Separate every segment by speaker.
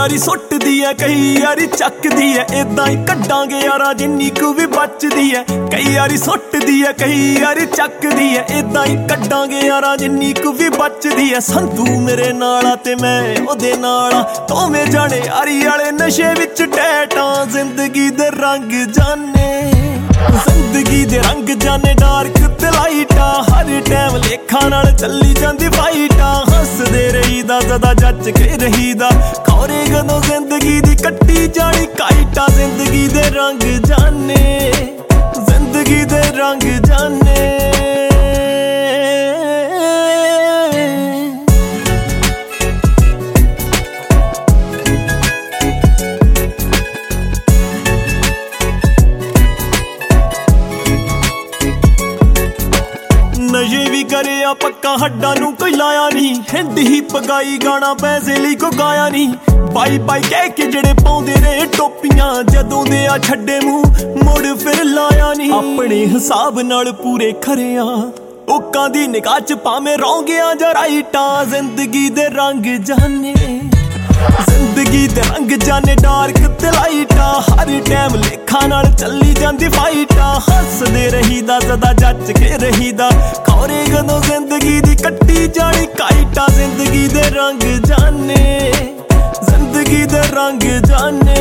Speaker 1: यारी सुटदी है कई यारी चकदी है, इदां ही कड्डांगे यारा जिन्नी कु भी बचदी है। कई यारी सुटदी है कई यारी चकदी है, इदां ही कड्डांगे यारा जिन्नी कु भी बचदी है। संधू मेरे नाला ते मैं ओदे नाला, दोवें जाने यारी वाले नशे विच टैटां। जिंदगी दे रंग जाने, जिंदगी दे रंग जाने, डार्क ते लाइटा, हर टाइम लेखा नाल चली जांदी फाइटा। हसदे रहीदा सदा जच के रहीदा, खौरे कदों जिंदगी दी कट्टी जानी काइटा। जिंदगी दे रंग जाने, जिंदगी दे रंग जाने। नशे भी करे आ पक्का हड्डा नू कोई लाया नहीं, हिंद ही पगाई गाना पैसे ਲਈ को गाया नहीं। बाई बाई कह के जेड़े पाउंदे रहे टोपियां, जदों दे आ छड्डे मूंह मुड़ फिर लाया नहीं। अपने हिसाब नाल पूरे खरे आ, लोकां दी निगाह च भावें रौंगियां जां राइटां। जिंदगी दे रंग जाने, जिंदगी दे रंग जाने, डार्क ते लाइटा, हर टाइम लेखा नाल चली जांदी फाइटा। हसदे रहीदा सदा जच के रहीदा, खौरे कदों जिंदगी दी कट्टी जानी काइटा। जिंदगी दे रंग जाने, जिंदगी दे रंग जाने।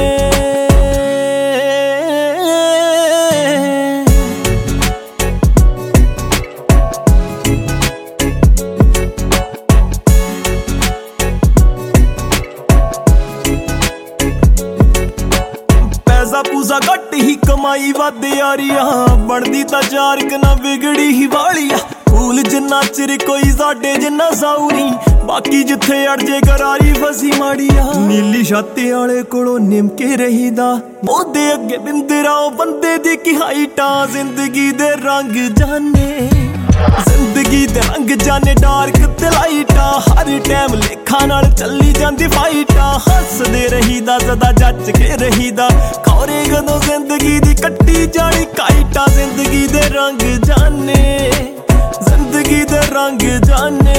Speaker 1: पूजा घट ही कमाई वध यारिया, बनदी तां चार कना बिगड़ी ही वालिया। फूल जिन्ना चिर कोई साडे जिन्ना साउरी, बाकी जिथे अड़जे करारी फसी माड़िया। नीली छाती आले कोलों निमके रहीदा, ओदे अगे बिंदरा बंदे दी की हाइटा। जिंदगी दे रंग जाने, जिंदगी दे रंग जाने, डार्क ते लाइटा, हर टाइम लेखा नाल चली जांदी फाइटा। हसदे रहीदा सदा जच के रहीदा, खौरे कदों जिंदगी दी कट्टी जानी काइटा। जिंदगी दे रंग जाने, जिंदगी दे रंग जाने।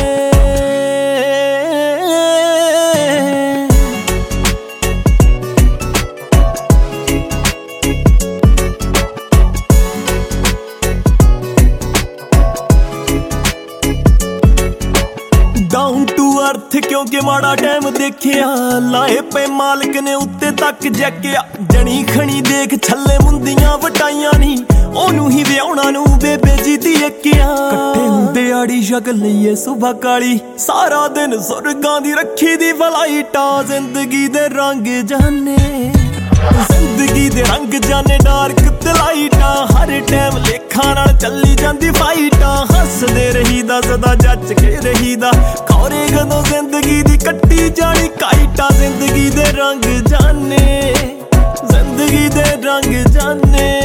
Speaker 1: डाउन टू अर्थ क्योंकि माड़ा टाइम देखिया, लाए पे मालिक ने उत्ते तक जैकिया। जनी खनी देख छल्ले मुंदियां वटाइयां नहीं, ओनू ही व्याहुणा नू बेबे जी दी अक्किया। कट्ठे हुंदे आड़ी शक्ल लईए सुबह काली, सारा दिन सुरगां दी रखी दी फलाइटा। जिंदगी दे रंग जाने, जिंदगी दे रंग जाने, डार्क ते लाइटा, हर टाइम लेखा नाल चली जांदी फाइटा। हसदे रहीदा सदा जच के रहीदा, खौरे कदों जिंदगी दी कट्टी जानी काइटा। जिंदगी दे रंग जाने, जिंदगी दे रंग जाने।